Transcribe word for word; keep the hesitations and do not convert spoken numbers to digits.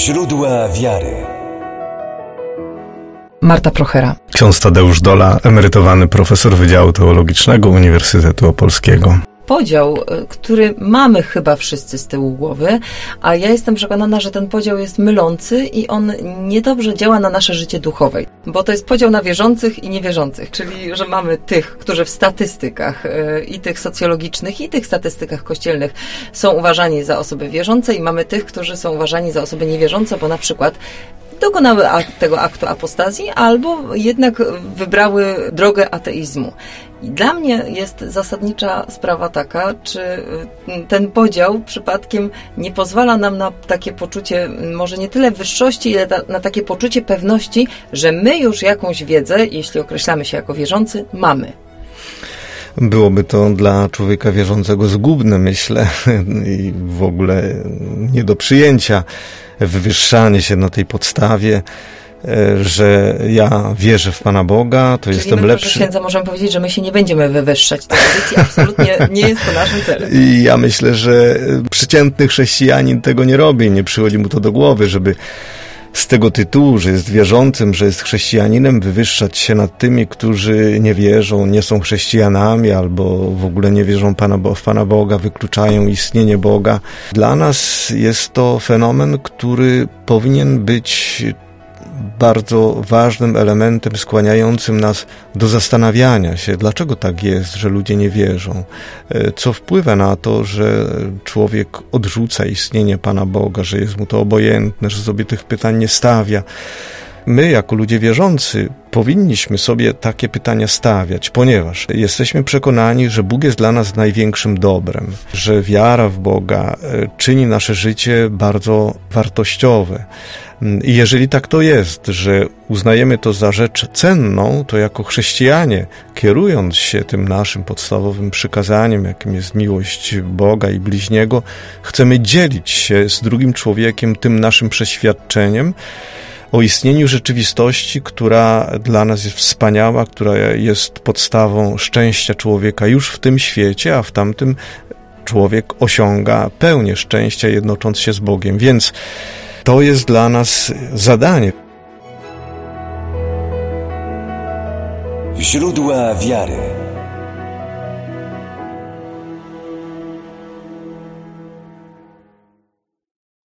Źródła wiary. Marta Prochera. Ksiądz Tadeusz Dola, emerytowany profesor Wydziału Teologicznego Uniwersytetu Opolskiego. Podział, który mamy chyba wszyscy z tyłu głowy, a ja jestem przekonana, że ten podział jest mylący i on niedobrze działa na nasze życie duchowe, bo to jest podział na wierzących i niewierzących, czyli że mamy tych, którzy w statystykach i tych socjologicznych, i tych statystykach kościelnych są uważani za osoby wierzące i mamy tych, którzy są uważani za osoby niewierzące, bo na przykład dokonały akt, tego aktu apostazji, albo jednak wybrały drogę ateizmu. I dla mnie jest zasadnicza sprawa taka, czy ten podział przypadkiem nie pozwala nam na takie poczucie, może nie tyle wyższości, ile na, na takie poczucie pewności, że my już jakąś wiedzę, jeśli określamy się jako wierzący, mamy. Byłoby to dla człowieka wierzącego zgubne, myślę, i w ogóle nie do przyjęcia wywyższanie się na tej podstawie, że ja wierzę w Pana Boga, to Czyli jestem my, lepszy. Księdza, możemy powiedzieć, że my się nie będziemy wywyższać tej pozycji, absolutnie nie jest to naszym celem. I ja myślę, że przeciętny chrześcijanin tego nie robi, nie przychodzi mu to do głowy, żeby z tego tytułu, że jest wierzącym, że jest chrześcijaninem, wywyższać się nad tymi, którzy nie wierzą, nie są chrześcijanami albo w ogóle nie wierzą Pana, w Pana Boga, wykluczają istnienie Boga. Dla nas jest to fenomen, który powinien być bardzo ważnym elementem skłaniającym nas do zastanawiania się, dlaczego tak jest, że ludzie nie wierzą. Co wpływa na to, że człowiek odrzuca istnienie Pana Boga, że jest mu to obojętne, że sobie tych pytań nie stawia. My, jako ludzie wierzący, powinniśmy sobie takie pytania stawiać, ponieważ jesteśmy przekonani, że Bóg jest dla nas największym dobrem, że wiara w Boga czyni nasze życie bardzo wartościowe. I jeżeli tak to jest, że uznajemy to za rzecz cenną, to jako chrześcijanie, kierując się tym naszym podstawowym przykazaniem, jakim jest miłość Boga i bliźniego, chcemy dzielić się z drugim człowiekiem tym naszym przeświadczeniem o istnieniu rzeczywistości, która dla nas jest wspaniała, która jest podstawą szczęścia człowieka już w tym świecie, a w tamtym człowiek osiąga pełnię szczęścia, jednocząc się z Bogiem. Więc to jest dla nas zadanie. Źródła wiary.